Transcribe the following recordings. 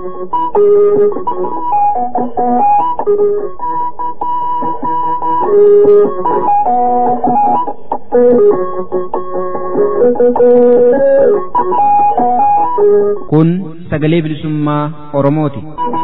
Kun sagalee bilisummaa Oromooti.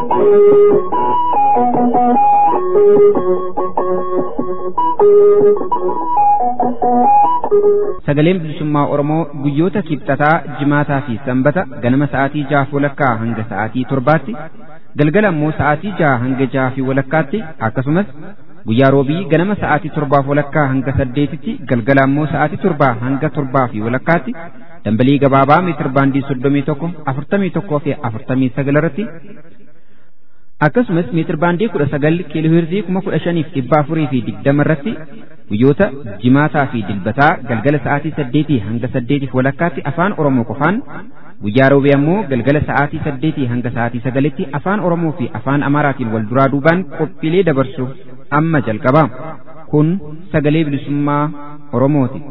Sagaleen bilisummaa Oromoo guyyoota kibxataa, jimaataa fi sanbata ganama sa'aatii 6:00 hanga sa'aatii 7:00, galgala immoo sa'aatii 6 hanga 6:30, akkasumas guyyaa roobii ganama sa'aatii 7:00 hanga 8:00tti, galgala immoo sa'aatii 7 hanga 7:30tti dambalii gabaabaa meetir baandii 31, 41 fi 49 irratti, akkasumas meetir baandii 19 kiilooheerzii 15,420 irratti guyyoota jimaataa fi dilbataa galgala sa'aatii 8 hanga 8:30tti afaan Oromoo qofaan, guyyaa roobii ammoo galgala sa'aatii 8 hanga sa'aatii 9tti afaan Oromoo fi afaan Amaaraatiin wal duraa duubaan qophiilee dabarsu amma jalqaba. Kun sagalee bilisummaa Oromooti.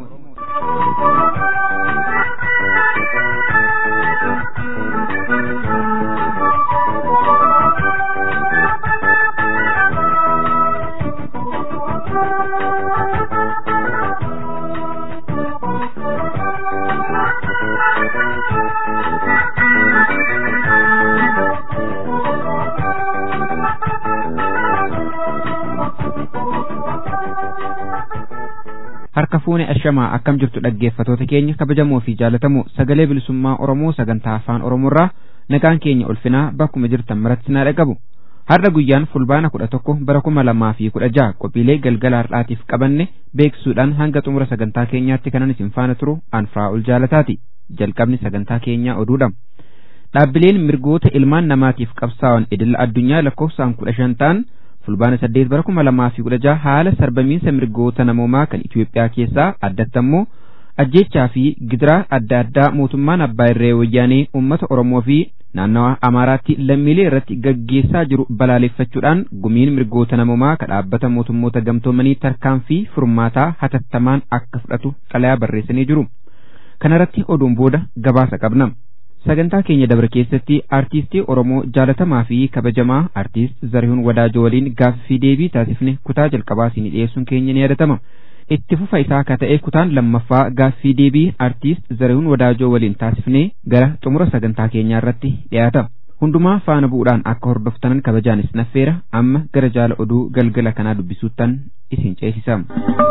Harka fuune ashamaa akkam jirtu dhaggeeffatoota keenya kabajamoo fi jaalatamoo, sagalee bilisummaa Oromoo sagantaa afaan Oromoorraa nagaan keenya ulfinaa bakkuma jirtan maratti na dhagabu. Har'a guyyaan fulbaana 11 bara 2016 qophiilee galgala har'aatiif qabanne beeksisuudhaan hanga xumura sagantaa keenyaatti kanan isin faana turu Anfiraa'ul Jaalataati. Jalqabni sagantaa keenyaa oduudha. Dhaabbileen mirgoota ilmaan namaatiif qabsaa'an idil addunyaa lakkoofsaan 15 ta'an fulbaana 8 bara 2016 haala sarbamiinsa mirgoota namoomaa kan Itoophiyaa keessaa addatti ammoo ajjeechaa fi gidiraa adda addaa mootummaan abbaa irree wayyaanee uummata Oromoo fi naannawa Amaaraatti lammiilee irratti gaggeessaa jiru balaaleffachuudhaan gumiin mirgoota namoomaa kan dhaabbata mootummoota gamtoomanii tarkaanfii furmaataa hatattamaan akka fudhatu xalayaa barreessanii jiru. Kanarratti oduun booda gabaasa qabna. Sagantaa keenya dabre keessatti artiistii Oromoo jaalatamaa fi kabajamaa artiist Zarihuun Wadaajoo waliin gaaffii deebii taasifne kutaa jalqabaa isin dhiyeessuun keenya ni yaadatama. Itti fufa isaa akka ta'e kutaan lammaffaa gaaffii deebii artiist Zarihuun Wadaajoo waliin taasifne gara xumura sagantaa keenyaa irratti dhiyaata. Hundumaa faana bu'uudhaan akka hordoftanan kabajaan isin affeera. Amma gara jaala oduu galgala kanaa dubbisuuttan isin ceesisa.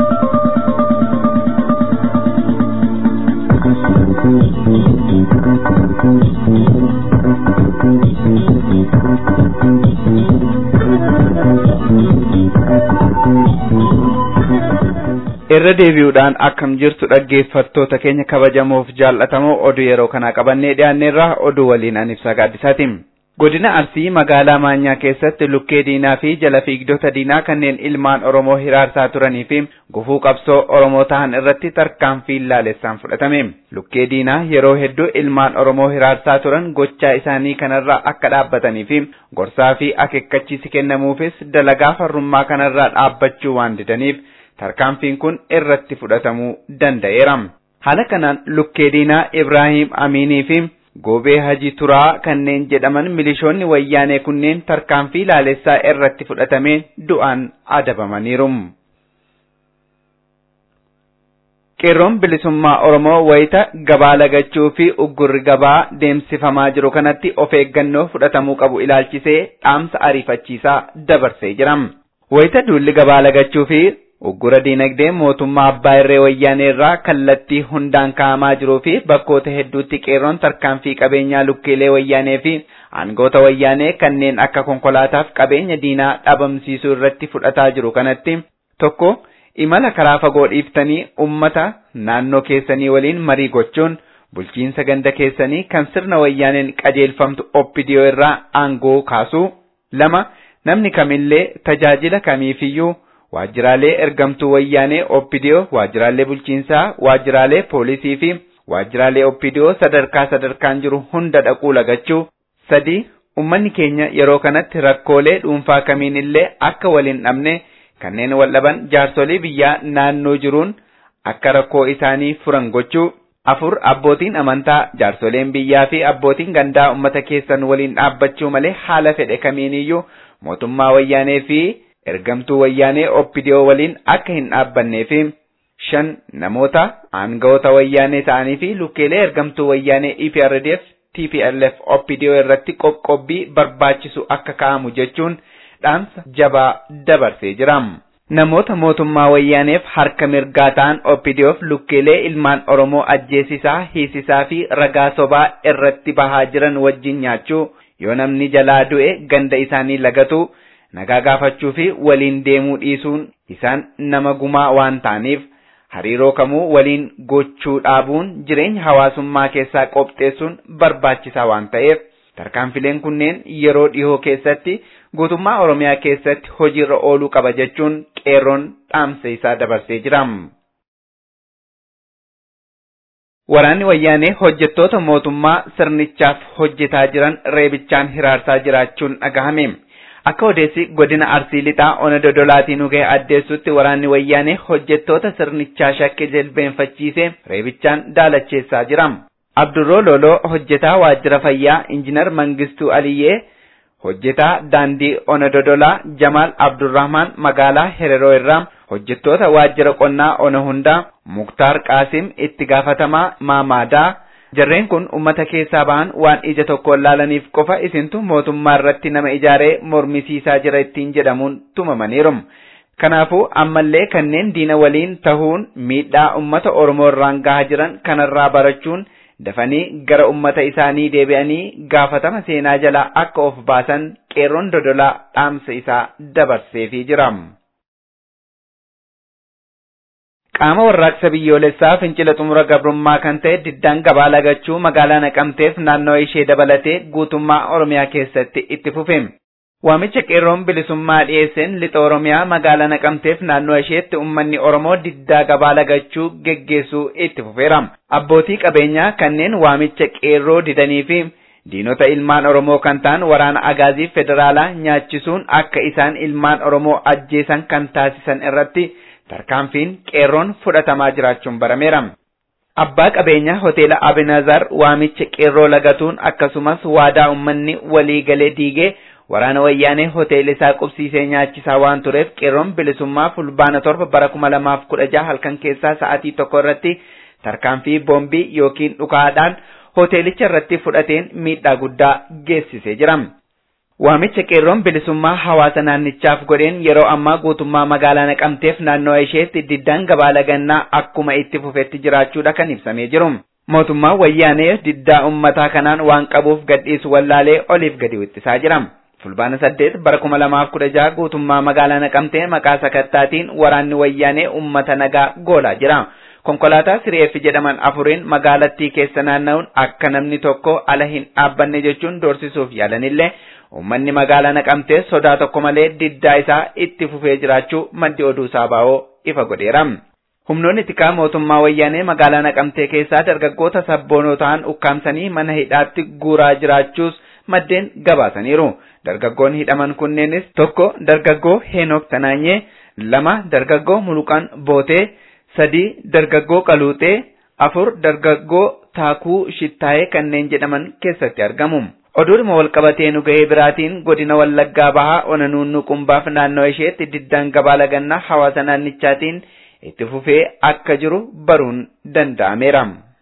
Irra deebi'uudhaan akkam jirtu dhaggeeffattoota keenya kabajamoof jaallatamoo, oduu yeroo kana qabannee dhiyaanneerraa oduu waliin an ibsaa gaaddisaati. Godina Arsii magaalaa Maanyaa keessatti lukkee diinaa fi jala fiigdota diinaa kanneen ilmaan Oromoo hiraarsaa turanii fi gufuu qabsoo Oromoo ta'an irratti tarkaanfii laalessaan fudhatame. Lukkee diinaa yeroo hedduu ilmaan Oromoo hiraarsaa turan gochaa isaanii kanarraa akka dhaabbatanii fi gorsaa fi akeekkachiisi kennamuufis dalagaa farrummaa kanarraa dhaabbachuu waan didaniif tarkaanfiin kun irratti fudhatamuu danda'eera. Haala kanaan lukkee diinaa Ibraahim Amiinii fi Goobee Haji Turaa kanneen jedhaman milishoonni wayyaanee kunneen tarkaanfii laalessaa irratti fudhatameen du'aan adabamaniiru. Qeerroon bilisummaa Oromoo wayita gabaa lagachuu fi uggurri gabaa deemsifamaa jiru kanatti of eeggannoo fudhatamuu qabu ilaalchisee dhaamsa ariifachiisaa dabarsee jira. Wayita duulli gabaa lagachuu fi uggura diinagdee mootummaa abbaa irree wayyaanee irraa kallattii hundaan kaa'amaa jiruu fi bakkoota hedduutti qeerroon tarkaanfii qabeenyaa lukkeelee wayyaanee fi aangoota wayyaanee kanneen akka konkolaataaf qabeenya diinaa dhabamsiisuu irratti fudhataa jiru kanatti tokko imala karaa fagoo dhiiftanii ummata naannoo keessanii waliin marii gochuun bulchiinsa ganda keessanii kan sirna wayyaaneen qajeelfamtu OPDO irraa aangoo kaasuu. 2 namni kamillee tajaajila kamiifiyyuu waajjiraalee ergamtuu wayyaanee OPDO, waajjiraalee bulchiinsaa, waajjiraalee poolisii fi waajjiraalee OPDO sadarkaan jiru hunda dhaquu lagachuu. 3 ummanni keenya yeroo kanatti rakkoolee dhuunfaa kamiinillee akka waliin dhabne kanneen wal dhaban jaarsolii biyyaa naannoo jiruun akka rakkoo isaanii furan gochuu. 4 abbootiin amantaa jaarsoleen biyyaa fi abbootiin gandaa ummata keessan waliin dhaabbachuu malee haala fedhe kamiiniyyuu mootummaa wayyaanee fi ergamtuu wayyaanee OPDO waliin akka hin dhaabbannee fi 5 namoota aangawoota wayyaanee ta'anii fi lukkeelee ergamtuu wayyaanee EPRDF TPLF OPDO irratti qoqqobbii barbaachisu akka kaa'amu jechuun dhaamsa jabaa dabarsee jira. Namoota mootummaa wayyaaneef harka mirgaa ta'an OPDOf lukkeelee ilmaan Oromoo ajjeesisaa, hiisisaa fi ragaa sobaa irratti bahaa jiran wajjin nyaachuu, yoo namni jalaa du'e ganda isaanii lagatu, nagaa gaafachuu fi waliin deemuu dhiisuun isaan nama gumaa waan ta'aniif hariiroo kamuu waliin gochuu dhaabuun jireenya hawaasummaa keessaa qopheessuun barbaachisaa waan ta'eef tarkaanfileen kunneen yeroo dhihoo keessatti guutummaa Oromiyaa keessatti hojiirra ooluu qaba jechuun qeerroon dhaamsa isaa dabarsee jira. Waraanni wayyaanee hojjettoota mootummaa sirnichaaf hojjetaa jiran reebichaan hiraarsaa jiraachuun dhagahame. Akka odeessi godina Arsii Lixaa Ona Dodolaatiin ugee addeessutti waraanni wayyaanee hojjettoota sirnichaa shakke jilbeenfachiisee reebichaan daalacheessaa jira. Abdurroo Loloo hojjetaa waajjira fayyaa Injiinar Mangistuu Aliyyee hojjetaa daandii Ona Dodolaa Jamaal Abdurrahmaan magaalaa Hereroo irraa hojjettoota waajjira qonnaa Ona Hundaa Muktaar Qaasim itti gaafatamaa Maamaadaa jarreen kun ummata keessaa ba'an waan ija tokkoon laalaniif qofa isintu mootummaa irratti nama ijaaree mormisiisaa jira ittiin jedhamuun tumamaniiru. Kanaafuu ammallee kanneen diina waliin tahuun miidhaa ummata Oromoo irraan gahaa jiran kanarraa barachuun dafanii gara ummata isaanii deebi'anii gaafatama seenaa jalaa akka of baasan qeerroon Dodolaa dhaamsa isaa dabarseefii jira. Qaama warraaqsa biyyoolessaa fincila xumura gabrummaa kan ta'e diddaan gabaa lagachuu magaalaa Naqamteef naannoo ishee dabalatee guutummaa Oromiyaa keessatti itti fufe. Waamicha qeerroon bilisummaa dhiyeesseen lixa Oromiyaa magaalaa Naqamteef naannoo isheetti uummanni Oromoo diddaa gabaa lagachuu geggeessuu itti fufeera. Abbootii qabeenyaa kanneen waamicha qeerroo didanii fi diinota ilmaan Oromoo kan ta'an waraana agaazii federaalaa nyaachisuun akka isaan ilmaan Oromoo ajjeesan kan taasisan irratti tarkaanfiin qeerroon fudhatamaa jiraachuun barameera. Abbaa qabeenyaa hoteela Abinazar waamicha qeerroo lagatuun akkasumas waadaa uummanni walii galee diigee waraana wayyaanee hoteela isaa qubsiisee nyaachisaa waan tureef qeerroon bilisummaa fulbaana 7 bara 2016 halkan keessaa sa'aatii 1 irratti tarkaanfii boombii yookiin dhukaadhaan hoteelicha irratti fudhateen miidhaa guddaa geessisee jira. Waamicha qeerroon bilisummaa hawaasa naannichaaf godheen yeroo ammaa guutummaa magaalaa Naqamteef naannoo isheetti diddaan gabaa lagannaa akkuma itti fufetti jiraachuudha kan ibsamee jiru. Mootummaan wayyaanee diddaa uummataa kanaan waan qabuuf gadhiisu wallaalee oliif gadi wittisaa jira. Fulbaana 8 bara 2016 guutummaa magaalaa Naqamtee maqaa sakattaatiin waraanni wayyaanee uummata nagaa goolaa jira. Konkolaataa sireeffi jedhaman afuriin magaalattii keessa naanna'uun akka namni tokko ala hin dhaabbanne jechuun doorsisuuf yaalanillee uummanni magaalaa Naqamtee sodaa tokko malee diddaa isaa itti fufee jiraachuu maddi oduu Saabaa'oo ifa godheera. Humnoonni tikaa mootummaa wayyaanee magaalaa Naqamtee keessaa dargaggoota sabboonoo ta'an ukkaamsanii mana hidhaatti guuraa jiraachuus maddeen gabaasaniiru. Dargaggoonni hidhaman kunneenis tokko dargaggoo Heenok Tanaanyee, 2 dargaggoo Muluqaan Bootee, 3 dargaggoo Qaluuxee, 4 dargaggoo Taakuu Shittaayee kanneen jedhaman keessatti argamu. Oduudhuma walqabatee nu gahee biraatiin godina Wallaggaa Bahaa Ona Nuunnuqumbaaf naannoo isheetti diddaan gabaa lagannaa hawaasa naannichaatiin itti fufee akka jiru baruun danda'ameera.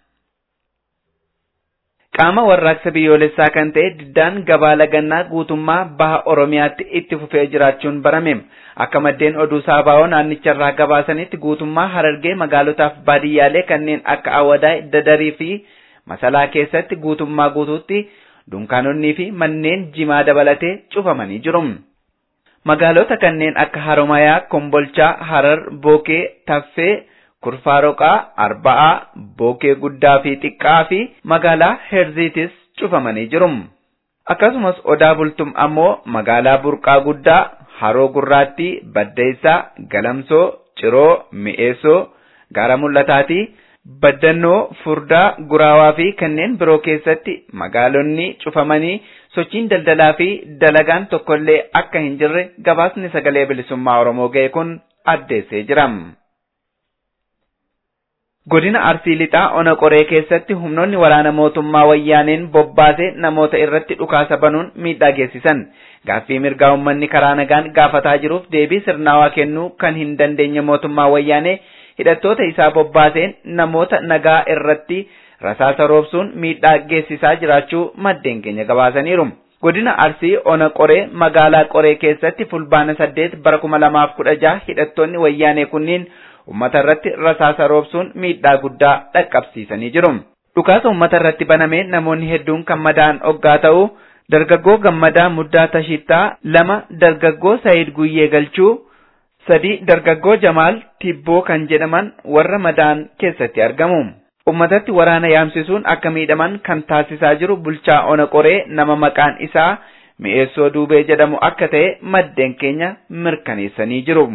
Qaama warraaqsa biyyoolessaa kan ta'e diddaan gabaa lagannaa guutummaa baha Oromiyaatti itti fufee jiraachuun barame. Akka maddeen oduu Saabaa'oo naannicharraa gabaasanitti guutummaa Harargee magaalotaaf baadiyyaalee kanneen akka Awadaay, Dadarii fi Masalaa keessatti guutummaa guutuutti dunkaanonni fi manneen jimaa dabalatee cufamanii jiru. Magaalota kanneen akka Haromayaa, Kombolchaa, Harar, Bookee, Taffee, Kurfaaroqaa, Arba'aa, Bookee Guddaa fi Xiqqaa fi magaalaa Herziitis cufamanii jiru. Akkasumas Odaa Bultum ammoo magaalaa Burqaa Guddaa, Haroo Gurraattii, Baddeessaa, Galamsoo, Ciroo, Mi'eessoo, Gaara Mul'ataatii, Baddannoo, Furdaa, Guraawaa fi kanneen biroo keessatti magaalonni cufamanii sochiin daldalaa fi dalagaan tokkollee akka hin jirre gabaasni sagalee bilisummaa Oromoo ga'e kun addeessee jira. Godina Arsii Lixaa Ona Qoree keessatti humnoonni waraana mootummaa wayyaaneen bobbaasee namoota irratti dhukaasa banuun miidhaa geessisan. Gaaffii mirgaa uummanni karaa nagaan gaafataa jiruuf deebii sirnaawaa kennuu kan hin dandeenye mootummaa wayyaanee hidhattoota isaa bobbaaseen namoota nagaa irratti rasaasa roobsuun miidhaa geessisaa jiraachuu maddeen keenya gabaasaniiru. Godina Arsii Ona Qoree magaalaa Qoree keessatti fulbaana 8 bara 2016 hidhattoonni wayyaanee kunniin ummata irratti rasaasa roobsuun miidhaa guddaa dhaqqabsiisanii jiru. Dhukaasa ummata irratti banamee namoonni hedduun kan madaa'an oggaa ta'u dargaggoo Gammadaa Muddaa Tashittaa, 2 dargaggoo Saayid Guyyee Galchuu, 3 dargaggoo Jamaal Tibboo kan jedhaman warra madaa'an keessatti argamu. Ummatatti waraana yaamsisuun akka miidhaman kan taasisaa jiru bulchaa Ona Qoree nama maqaan isaa Mi'eessoo Duubee jedhamu akka ta'e maddeen keenya mirkaneessanii jiru.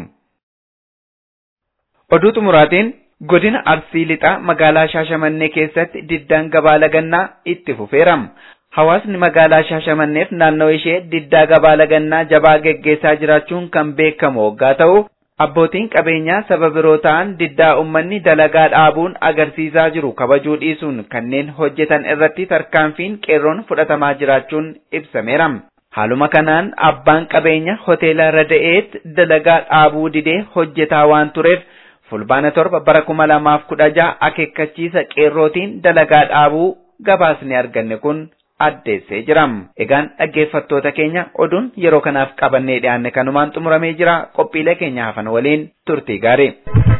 Oduu xumuraatiin godina Arsii Lixaa magaalaa Shaashamannee keessatti diddaan gabaa lagannaa itti fufeera. Hawaasni magaalaa Shaashamanneef naannoo ishee diddaa gabaa lagannaa jabaa geggeessaa jiraachuun kan beekamu waggaa ta'u, abbootiin qabeenyaa saba biroo ta'an diddaa uummanni dalagaa dhaabuun agarsiisaa jiru kabajuu dhiisuun kanneen hojjetan irratti tarkaanfiin qeerroon fudhatamaa jiraachuun ibsameera. Haaluma kanaan abbaan qabeenya hoteela Rada'eet dalagaa dhaabuu didee hojjetaa waan tureef fulbaana 7 bara 2016 akeekkachiisa qeerrootiin dalagaa dhaabuu gabaasni arganne kun addeessee jira. Egaan dhaggeeffattoota keenya oduun yeroo kanaaf qabannee dhiyaanne kanumaan xumuramee jira. Qophiilee keenya hafan waliin turtii gaarii.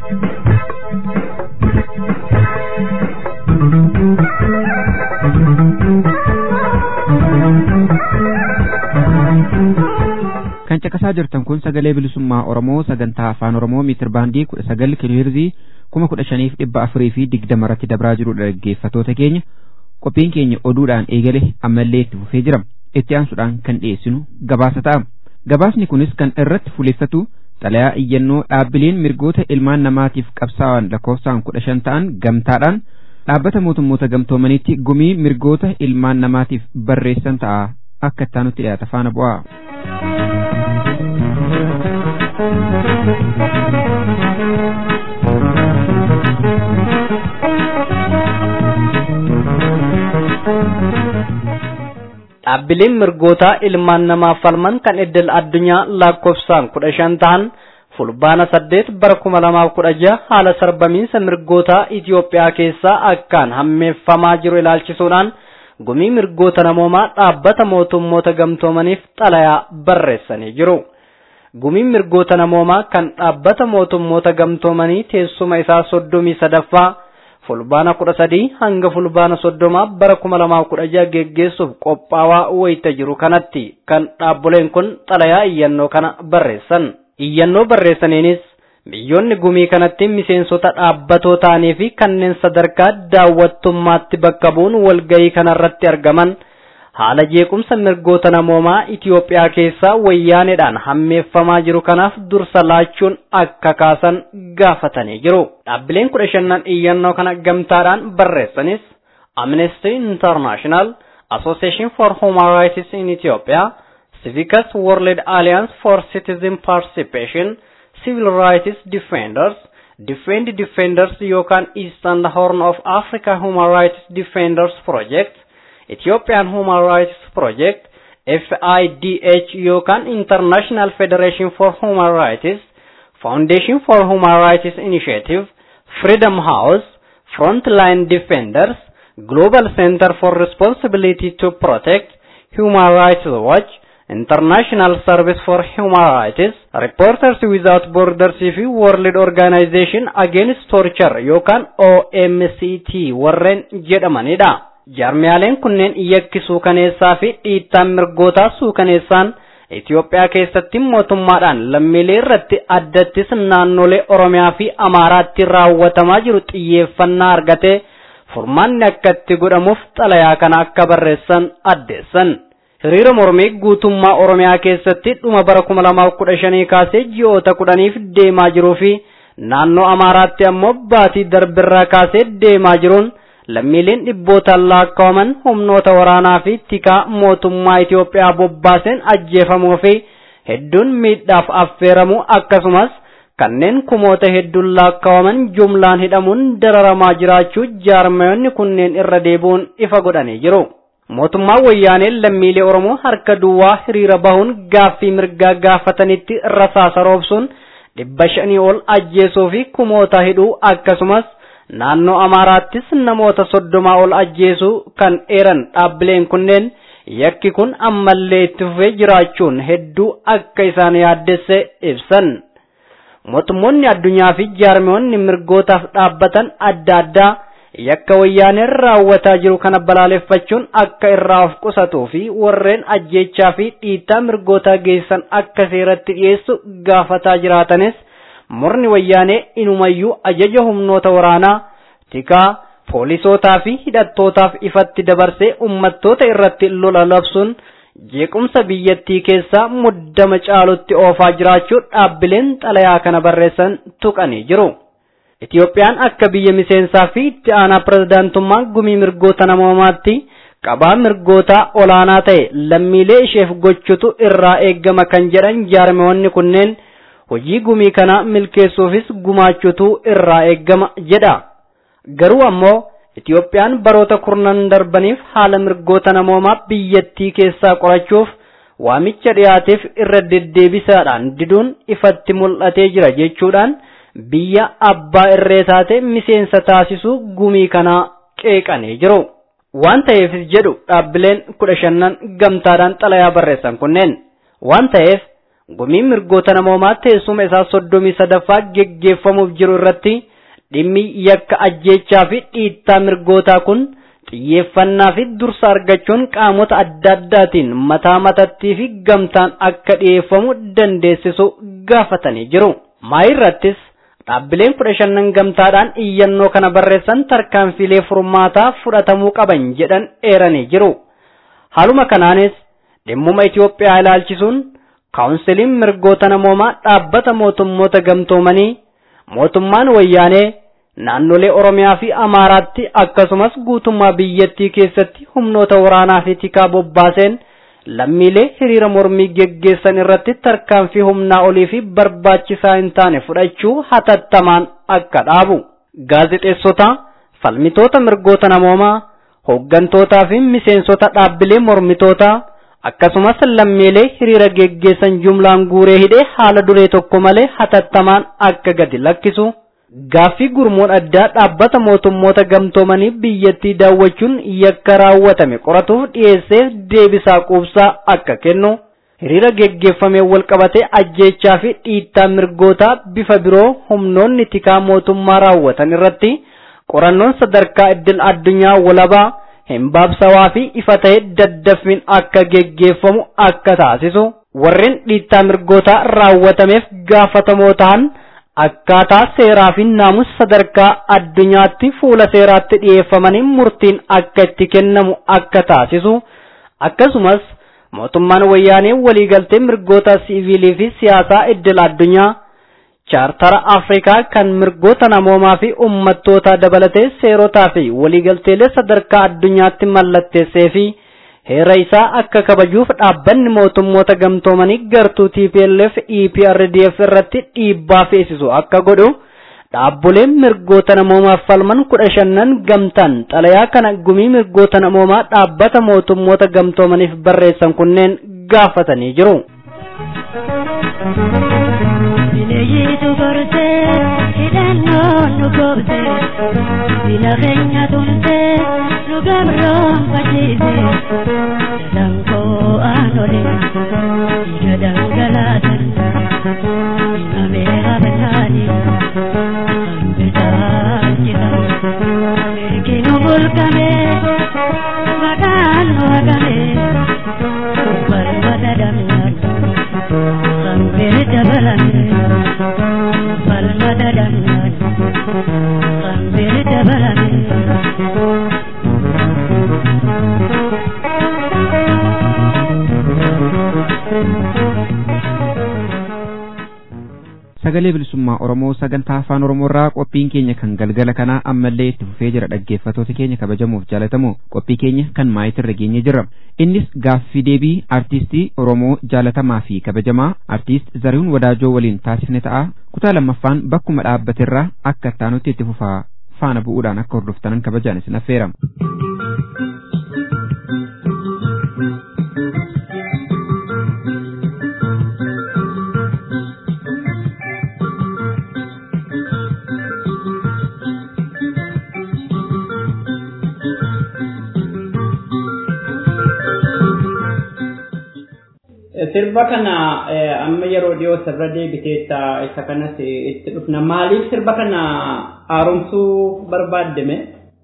Kan caqasaa jirtan kun sagalee bilisummaa Oromoo sagantaa afaan Oromoo miitir baandii 19 kiloheerzii 15,420 irratti dabraa jirudha dhaggeeffattoota keenya. Qophiin keenya oduudhaan eegale ammallee itti fufee jira. Itti aansuudhaan kan dhiyeessinu gabaasa ta'a. Gabaasni kunis kan irratti fuulleffatu xalayaa iyyannoo dhaabbileen mirgoota ilmaan namaatiif qabsaa'an lakkoofsaan 15 ta'an gamtaadhaan dhaabbata mootummoota gamtoomaniitti gumii mirgoota ilmaan namaatiif barreessan ta'a. Akka itti aanutti dhiyaata faana bu'aa. Dhaabbileen mirgoota ilmaan namaaf falman kan idil addunyaa lakkoofsaan 15 ta'an fulbaana 8 bara 2016 haala sarbamiinsa mirgoota Itiyoophiyaa keessaa akkaan hammeeffamaa jiru ilaalchisuudhaan gumii mirgoota namoomaa dhaabbata mootummoota gamtoomaniif xalayaa barreessanii jiru. Gumiin mirgoota namoomaa kan dhaabbata mootummoota gamtoomanii teessuma isaa 33ffaa fulbaana 13 hanga fulbaana 30 bara 2016 geggeessuuf qophaawaa wayita jiru kanatti kan dhaabbileen kun xalayaa iyyannoo kana barreessan. Iyyannoo barreessaniinis biyyoonni gumii kanatti miseensota dhaabbatoo ta'anii fi kanneen sadarkaa daawwattummaatti bakka bu'uun walgahii kanarratti argaman haala jeequmsa mirgoota namoomaa Itiyoophiyaa keessaa wayyaaneedhaan hammeeffamaa jiru kanaaf dursa laachuun akka kaasan gaafatanii jiru. Dhaabbileen 15 iyyannoo kana gamtaadhaan barreessanis Amnesty International, Association for Human Rights in Ethiopia, Civicus World Alliance for Citizen Participation, Civil Rights Defenders, Defend Defenders yookaan Eastern Horn of Africa Human Rights Defenders Project, Ethiopian Human Rights Project, FIDH yookaan International Federation for Human Rights, Foundation for Human Rights Initiative, Freedom House, Frontline Defenders, Global Center for Responsibility to Protect, Human Rights Watch, International Service for Human Rights, Reporters Without Borders fi World Organization Against Torture yookaan OMCT warreen jedhamanidha. Jarmiyaaleen kunneen yakki suukaneessaa fi dhiittaan mirgoota suukaneessaan Itiyoophiyaa keessatti mootummaadhaan lammiilee irratti addattis naannolee Oromiyaa fi Amaaraatti raawwatamaa jiru xiyyeeffannaa argatee furmaanni akka itti godhamuuf xalayaa kana akka barreessan addeessan. Hiriira mormii guutummaa Oromiyaa keessatti dhuma bara 2015 kaasee ji'oota 10f deemaa jiruu fi naannoo Amaaraatti ammoo baatii darbirraa kaasee deemaa jiruun lammiileen dhibbootaan lakkaa'aman humnoota waraanaa fi tikaa mootummaa Itiyoophiyaa bobbaaseen ajjeefamuu fi hedduun miidhaaf affeeramuu akkasumas kanneen kumoota hedduun lakkaa'aman jumlaan hidhamuun dararamaa jiraachuu jaarmayonni kunneen irra deebi'uun ifa godhanii jiru. Mootummaan wayyaanee lammiilee Oromoo harka duwwaa hiriira bahuun gaaffii mirgaa gaafatanitti rasaasa roobsuun 500 ol ajjeesuu fi kumoota hidhuu akkasumas naannoo Amaaraattis namoota 30 ol ajjeesuu kan eeran dhaabbileen kunneen yakki kun ammallee itti fufee jiraachuun hedduu akka isaan yaaddesse ibsan. Mootummoonni addunyaa fi jaarmiyoonni mirgootaaf dhaabbatan adda addaa yakka wayyaaneen raawwataa jiru kana balaaleffachuun akka irraa of qusatuu fi warreen ajjeechaa fi dhiittaa mirgootaa geessan akka seeratti dhiyeessu gaafataa jiraatanis murni wayyaanee inumayyuu ajaja humnoota waraanaa tikaa poolisootaa fi hidhattootaaf ifatti dabarsee ummattoota irratti lola labsuun jeequmsa biyyattii keessaa muddama caalutti oofaa jiraachuu dhaabbileen xalayaa kana barreessan tuqanii jiru. Itiyoophiyaan akka biyya miseensaa fi itti aanaa pirezidaantummaa gumii mirgoota namoomaatti qabaa mirgoota olaanaa ta'e lammiilee isheef gochuutu irraa eeggama kan jedhan jaarmiyoonni kunneen hojii gumii kana milkeessuufis gumaachuutu irraa eeggama jedha. Garuu ammoo Itiyoophiyaan baroota kurnan darbaniif haala mirgoota namoomaa biyyattii keessaa qorachuuf waamicha dhiyaateef irra deddeebisaadhaan diduun ifatti mul'atee jira jechuudhaan biyya abbaa irree taate miseensa taasisuu gumii kanaa qeeqanii jiru. Waan ta'eefis jedhu dhaabbileen 15 gamtaadhaan xalayaa barreessan kunneen. Waan ta'eef gumiin mirgoota namoomaa teessuma isaa 33ffaa geggeeffamuuf jiru irratti dhimmi yakka ajjeechaa fi dhiittaa mirgootaa kun xiyyeeffannaa fi dursa argachuun qaamota adda addaatiin mataa matattii fi gamtaan akka dhiyeeffamu dandeessisu gaafatanii jiru. Maayirrattis dhaabbileen 15 gamtaadhaan iyyannoo kana barreessan tarkaanfilee furmaataa fudhatamuu qaban jedhan eeranii jiru. Haaluma kanaanis dhimmuma Itiyoophiyaa ilaalchisuun kaawunsiliin mirgoota namoomaa dhaabbata mootummoota gamtoomanii mootummaan wayyaanee naannolee Oromiyaa fi Amaaraatti akkasumas guutummaa biyyattii keessatti humnoota waraanaa fi tikaa bobbaaseen lammiilee hiriira mormii geggeessan irratti tarkaanfii humnaa olii fi barbaachisaa hin taane fudhachuu hatattamaan akka dhaabu. Gaazexeessota, falmitoota mirgoota namoomaa, hooggantootaa fi miseensota dhaabbilee mormitootaa akkasumas lammiilee hiriira geggeessan jumlaan guuree hidhee haala duree tokko malee hatattamaan akka gadi lakkisu. Gaaffii gurmuun addaa dhaabbata mootummoota gamtoomanii biyyattii daawwachuun yakka raawwatame qoratuuf dhiyeessee deebisaa quubsaa akka kennu hiriira geggeeffamee walqabatee ajjeechaa fi dhiittaa mirgootaa bifa biroo humnoonni tikaa mootummaa raawwatan irratti qorannoon sadarkaa idil addunyaa walabaa himbaabsawaa fi ifa ta'e daddaffiin akka geggeeffamu akka taasisu warreen dhiittaa mirgootaa raawwatameef gaafatamoo ta'an akkaataa seeraa fi naamusa sadarkaa addunyaatti fuula seeraatti dhiyeeffamanii murtiin akka itti kennamu akka taasisu akkasumas mootummaan wayyaanee waliigaltee mirgoota siivilii fi siyaasaa idil addunyaa chaartara Afrikaa kan mirgoota namoomaa fi ummattoota dabalatee seerotaa fi waliigalteelee sadarkaa addunyaatti mallatteessee fi heera isaa akka kabajuuf dhaabbanni mootummoota gamtoomanii gartuu TPLF EPRDF irratti dhiibbaa feesisu akka godhu dhaabboleen mirgoota namoomaaf falman 15 gamtaan xalayaa kana gumii mirgoota namoomaa dhaabbata mootummoota gamtoomaniif barreessan kunneen gaafatanii jiru. Bineeyyitu gortee hidhannoon nu goobtee bina keenya tumtee nu gabroon fachiisee dalankoo aanolee ija dhangalaatan nameera banaanii hambisaa jiran mirgi nu bulkamee maqaan nu hagamee barbada damnaan Sambil jabalan, balmada dangan. Sambil jabalan. sagalee bilisummaa Oromoo sagantaa afaan Oromoorraa qophiin keenya kan galgala kanaa ammallee itti fufee jira dhaggeeffattoota keenya kabajamuuf jaalatamoo qophii keenya kan maayitirra geenye jira. Innis gaaffii deebii artiistii Oromoo jaalatamaa fi kabajamaa artiist Zarihuun Wadaajoo waliin taasifne ta'a. Kutaa lammaffaan bakkuma dhaabbaterraa akka ittaanutti itti fufaa faana bu'uudhaan akka hordoftanan kabajaan isin affeerama. sirba kana amma yeroo dhiyoo sirra deebiteetta isa kanas itti dhufna maaliif sirba kana haaromsuu barbaaddeme?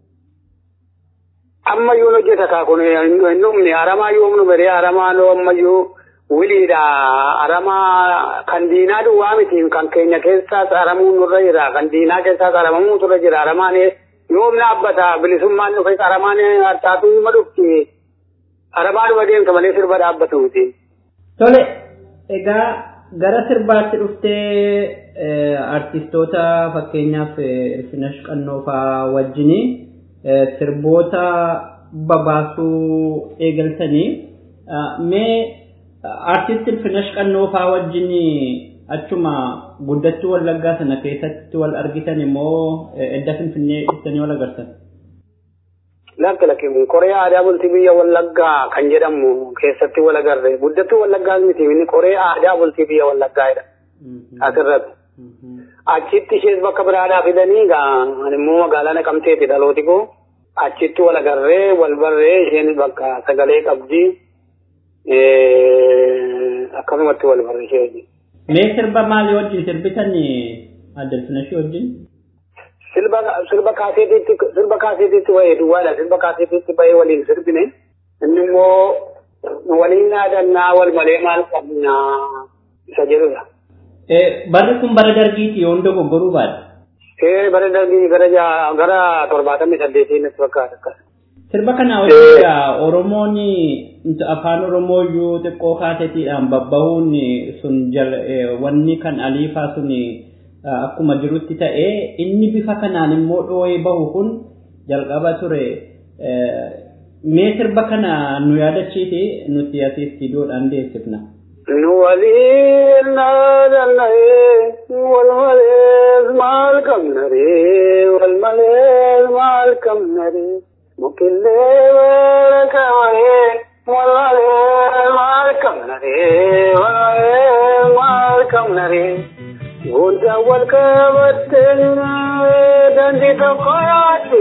Amma yoo hojjeta kaa kun hin dhumne aramaa yoo nu bere aramaa loo ammayyuu wiliidha aramaa kan diinaa duwwaa miti kan keenya keessaas aramuu nurra jira kan diinaa keessaas aramamuu nurra jira aramaan yoom dhaabbata bilisummaan dhufe aramaan hartaatu hima dhufti aramaa dhuma deemta malee sirba dhaabbatu miti. Tole, egaa gara sirbaatti dhuftee artistoota fakkeenyaaf Irfinash Qannoofaa wajjini sirboota babaasuu eegaltanii mee artist Irfinash Qannoofaa wajjini achuma guddattuu Wallaggaa sana keessatti wal argitan immoo edda Finfinnee dhuftanii wal agartan? Lakki koree aadaa bultii biyya Wallaggaa kan jedhamu keessatti wal agarre guddattuu Wallaggaa miti inni koree aadaa bultii biyya Wallaggaadha asirratti achitti ishees bakka biraadhaa fidanii immoo magaalaa Naqamteeti dhalooti koo achitti wal agarree wal barree isheen bakka sagalee qabdi akkasumatti wal barree ishee wajjin. Mee sirba maalii wajjin sirbitan adda Irfinash wajjin? Sirba kaaseetitti bahee duwwaadha sirba kaaseetitti bahee waliin sirbine inni immoo waliin yaadannaa wal malee maal qabnaa isa jedhudha. Barri kun bara dargiiti yoo hunda goggoruu baadha. Bara dargii gara 78 natti fakkaata akkas. Sirba kana wajjin Oromoon afaan Oromoo iyyuu xiqqoo kaaseetiidhaan babbahuun sun wanni kan aliifaa sun akkuma jirutti ta'ee inni bifa kanaan immoo dhoo'ee bahu kun jalqaba ture mee sirba kana nu yaadachiiti nuti asii istiidiyoodhaan deessifna. Nu waliin naadanna'ee wal malees maal qabnaree wal malees maal qabnaree mukillee weera kamaree wal malees maal qabnaree wal malees maal qabnaree. Gunda wal kabatten dandi tokkooti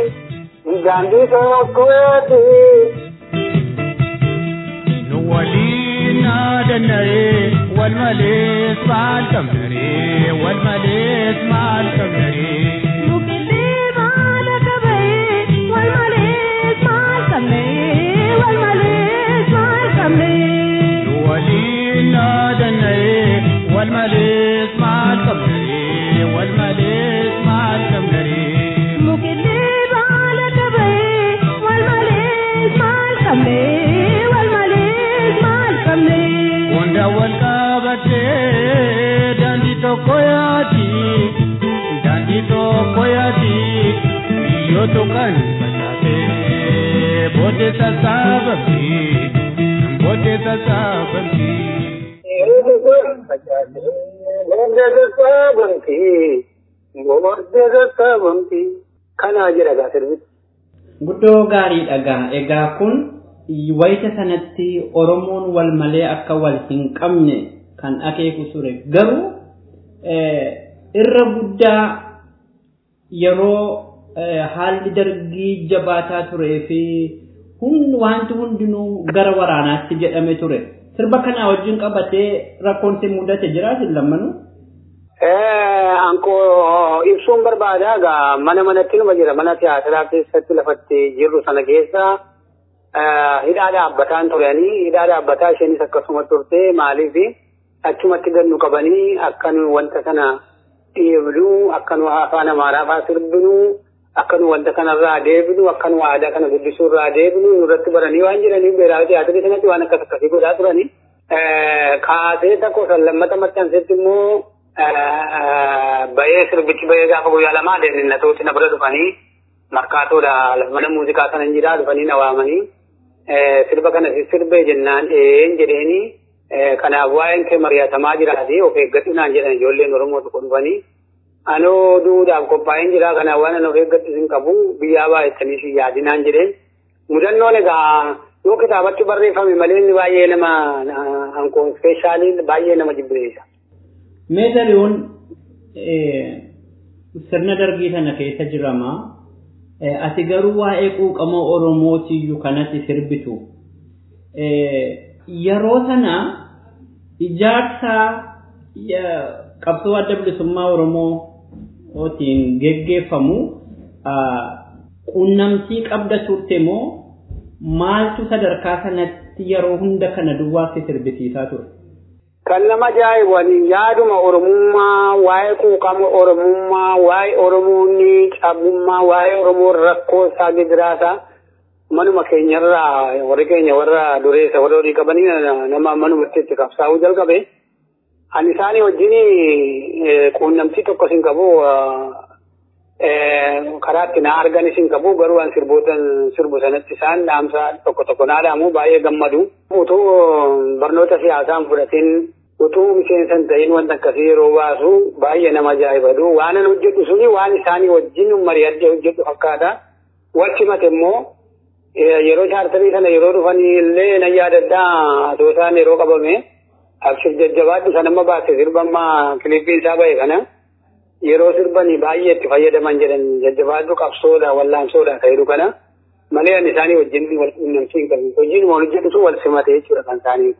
nu waliin naadanna'ee wal malees maal qabnaree wal malees maal qabnaree. Mukillee maala qabee wal malees maal qabnee wal malees maal qabnee. Nu waliin naadanna'ee wal malees maal qabnaree wal malees maal qabnaree. Mukillee maala qabee wal malees maal qabnee wal malees maal qabnee. Gunda wal qabattee daandii tokko yaati biyyoota kan facaatee booddee sassaabamti booddee sassaabamti. Kana jira gaa sirbitti. Guddoo gaarii dhagaa egaa kun wayita sanatti Oromoon wal malee akka wal hin qabne kan akeeku ture garuu irra guddaa yeroo haalli dargii jabaataa turee fi wanti hundinuu gara waraanaatti jedhame ture. Sirba kana wajjin qabatee rakkoon si mudate jiraatin lammanuu? Anko ibsuun barbaada gaa manatti numa jira mana tiyaatiraa keessatti lafatti jirru sana keessa hidhaa dhaabbataan turanii hidhaa dhaabbataa isheenis akkasuma turte maaliif achumatti gannu qabanii akkan wanta kana dhiibnu akkan afaan Amaaraafaa sirbinu akkan wanta kanarraa deebinu akkan aadaa kana guddisuurraa deebinu nurratti baranii waan jiraniif beeraa tiyaatirii sanatti waan akkasii godhaa turanii kaasee tokko san lammata maxxansetti immoo bahee sirbichi bahee gaafa guyyaa lamaa deemnatooti na bira dhufanii markaatoodha mana muuziqaa sana hin jiraa dhufanii na waamanii sirba kana sirbee jennaan jedheeni kanaaf waa'een kee mari'atamaa jiraati of eeggadhu naan jedhan ijoolleen Oromoo tokko dhufanii anoo duudhaaf qophaa'een jira kanaaf waan an of eeggadhu hin qabu biyyaa baay'atanii si yaadinaan jedheen mudannoon egaa yoo kitaabatti barreeffame malee inni baay'ee nama ankoo ispeeshaalii baay'ee nama jibbeessa. Meetariyoon sirna dargii sana keessa jirama. Ati garuu waa'ee quuqama Oromootiyyuu kanatti sirbitu. Yeroo sana ijaarsa qabsoo adda bilisummaa Oromootiin geggeeffamu quunnamtii qabda turte moo maaltu sadarkaa sanatti yeroo hunda kana duwwaatti sirbisiisaa ture? Kan nama ajaa'ibu yaaduma Oromummaa, waa'ee quuqama Oromummaa, waa'ee Oromoonni cabummaa, waa'ee Oromoon rakkoo isaa gidiraasa manuma keenyarraa warri keenya warra dureessa warra horii qabanii nama manumatti itti qabsaa'uu jalqabe. Ani isaanii wajjin quunnamtii tokko sin qabu karaa itti na arganis hin qabu garuu an sirbu sanatti isaan dhaamsa tokko naa dhaamu baay'ee gammadu. Utuu barnoota siyaasaan fudhatiin utuu miseensa hin ta'in wanta akkasii yeroo baasu baay'ee nama ajaa'ibadu. Waan an hojjedhu suni waan isaanii wajjin mari'adde hojjedhu fakkaata. Walchimate immoo yeroo chaartarii sana yeroo dhufanii illee na yaadaddaa atoo isaan yeroo qabame abshir jajjabaadhu sanamma baase sirbammaa kilippii isaa ba'e kana. Yeroo sirbanii baay'ee itti fayyadaman jedhan jajjabaadhu qabsoodha wallaansoodha ta'edhu kana malee ani isaanii wajjin wal quunnamtii hin qabu hojiin wal hojjetu wal simate jechuudha kan isaanii.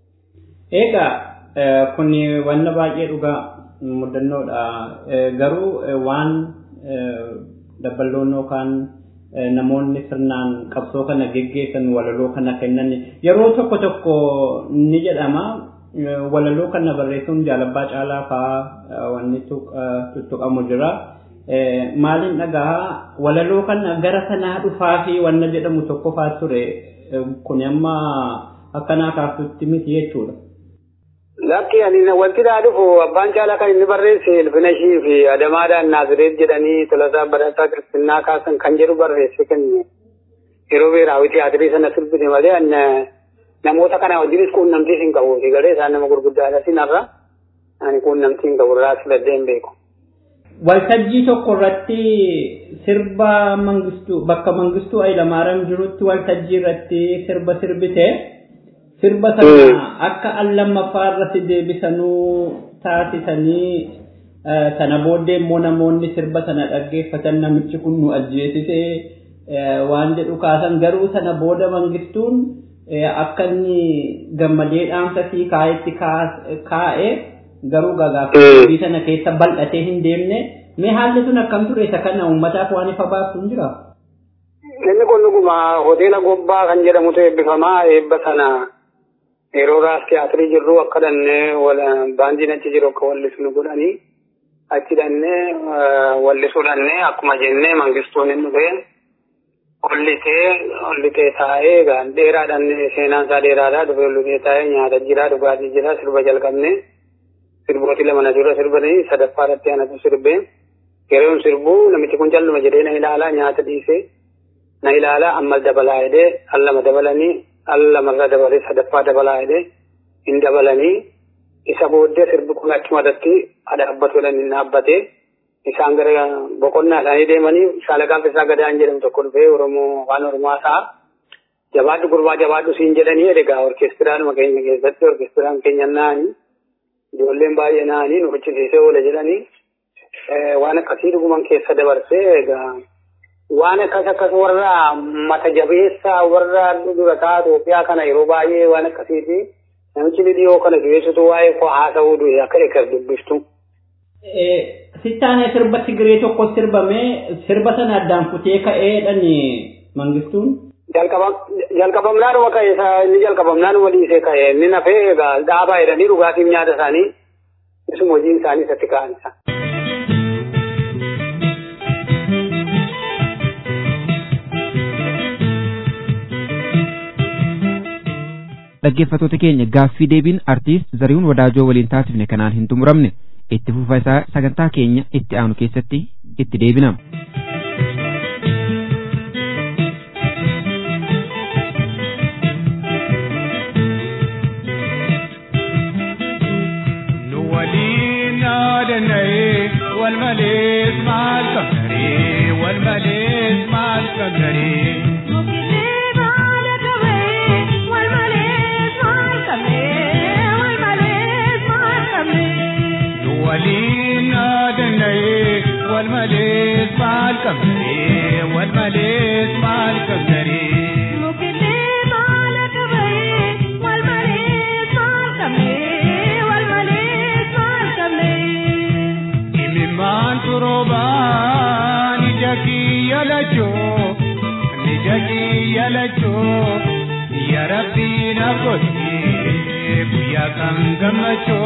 Egaa kun wanna baay'ee dhugaa mudannoodha garuu waan dabballoon yookaan namoonni sirnaan qabsoo kana geggeessan walaloo kana kennan yeroo tokko ni jedhama. Walaloo kana barreessuun jaalabbaa caalaa fa'aa wanni tuttuqamu jira. Maaliin dhagaa walaloo kana gara sanaa dhufaa fi wanna jedhamu tokko fa'aa ture kun amma akkanaa kaasutti miti jechuudha. Lakki ani wanti daa dhufu abbaan caalaa kan inni barreesse Ilfinashii fi Adamaadhaan Naasireet jedhanii Tolasaa Barataa Kiristinnaa kaasan kan jedhu barreesse kan yeroo beeraawwi tiyaatirii sana sirbite malee namoota kana wajjinis quunnamtii hin qabu garee isaan nama gurguddaadha sinarra ani quunnamtii hin qabu irraa filadhee hin beeku. Waltajjii tokko irratti sirba Mangistuu bakka Mangistuu Hayilamaariyaam jirutti waltajjii irratti sirba sirbite sirba sana akka allammaffaa irratti deebisanuu taasisanii sana booddee immoo namoonni sirba sana dhaggeeffatan namichi kun nu ajjeesisee waan jedhu kaasan garuu sana booda Mangistuun akka inni gammadee dhaamsa fi kaayetti kaa'e garuu gagaafa sana keessa bal'atee hin deemne mee haalli sun akkam ture isa kana uummataaf waan ifa baaftu hin jira. Inni kun dhuguma hoteela Gobbaa kan jedhamutu eebbifamaa eebba sana yeroo raas tiyaatirii jirru akka dhannee baandiin achi jiru akka wallisu nu godhanii achi dhannee wallisuu dhannee akkuma jennee Mangistuun hin dhufee. Ollitee taa'ee gaan dheeraadhaan seenaan isaa dheeraadhaa dhufee ollitee taa'ee nyaata jira dhugaatii jira sirba jalqabne sirbooti lama na dura sirbanii sadaffaa irratti anatu sirbee yeroon sirbuu namichi kun calluma jedhee na ilaalaa nyaata dhiisee na ilaalaa ammal dabalaa jedhee al lama dabalanii al lamarra dabalee sadaffaa dabalaa jedhee hin dabalanii isa booddee sirbi kun achuma irratti dhaabbatu jedhan hin dhaabbatee. Isaan gara boqonnaa isaanii deemanii shaalaqaan Fisaa Gadaan jedhamu tokko dhufee Oromoo afaan Oromoo ta'a. Jabaadhu gurbaa jabaadhu siin jedhanii egaa orkeestiraanuma keenya keessatti orkeestiraan keenya naanii ijoolleen baay'ee naanii nu hojjechiisee oola jedhanii waan akkasii dhuguman keessa dabarsee egaa waan akkas warra mata jabeessaa warra dura ta'a Itoophiyaa kana yeroo baay'ee waan akkasiiti namichi dhiyoo kana du'eessitu waa'ee koo haasa'uu du'e akka eegas dubbiftu. Sittaanee sirba Tigiree tokko sirbamee sirba sana addaan kutee ka'eedhaan Mangistuun. Jalqabamnaanuma ka'e inni jalqabamnaanuma dhiisee ka'e inni nafee egaa dhaabaa jedhanii dhugaatiif nyaata isaanii isuma hojiin isaanii isatti ka'an isa. Dhaggeeffattoota keenya gaaffii deebiin artiist Zarihuun Wadaajoo waliin taasifne kanaan hin xumuramne itti fufa isaa sagantaa keenya itti aanu keessatti itti deebina. والمليز مع الكمري والمليز مع الكمري مكلب على كبي والمليز مع الكمري والمليز مع الكمري ولينا دني والمليز مع الكمري والمليز مع الكمري مكلب على كبي والمليز مع الكمري والمليز مع الكمري man turoba nijaki yalacho ya rabbi na koti buya kan gamacho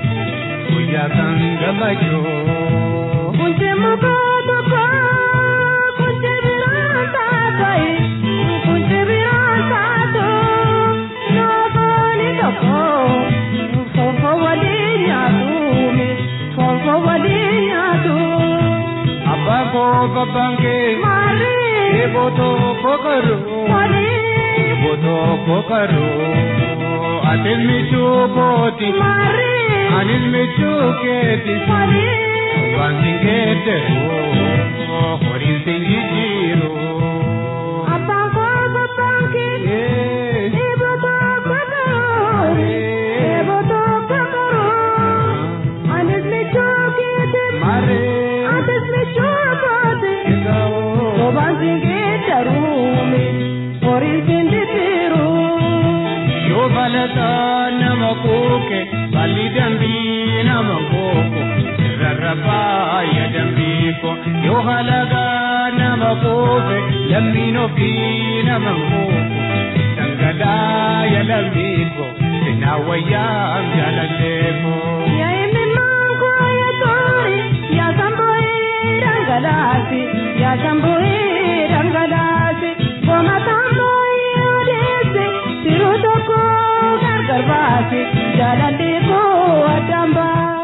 kunje muko muko kunje viranta kai kunje viranta to no bani toko fofo walinya tumi fofo walinya tu abba ko babange mari boto pokaru mari boto pokaru atel mi chupoti mari anil mi chuketi mari Bandingete oh horin singiro abba ko babange boto pokaru boto pokaru anil mi chuketi mare anil mi chuketi gao bandingete rumi horin singiro yo balata namakoke bali dambi namakoko rarraba ya dambi ko yo halaga namakoke lamino fi namakoko sangala ya lamiko sinawaya jalaleko ya imango ya tori ya samboi rangalasi ya samboi rangalasi goma tamboi odese tirutoko gargarbasi jalaleko adamba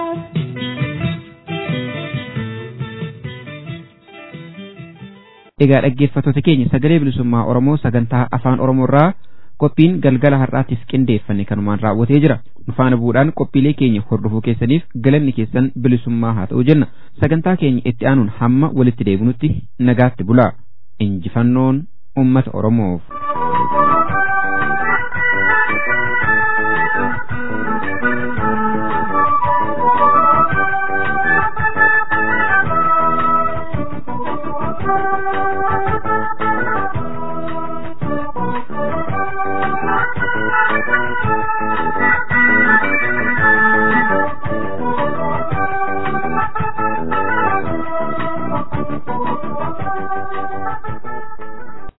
Egaa dhaggeeffattoota keenya sagalee bilisummaa Oromoo sagantaa afaan Oromoorraa qophiin galgala har'aatiif qindeeffanne kanumaan raawwatee jira. Nufaana bu'uudhaan qophiilee keenya hordofuu keessaniif galanni keessan bilisummaa haa ta'u jenna. Sagantaa keenya itti aanuun hamma walitti deebinutti nagaatti bulaa. Injifannoon uummata Oromoof.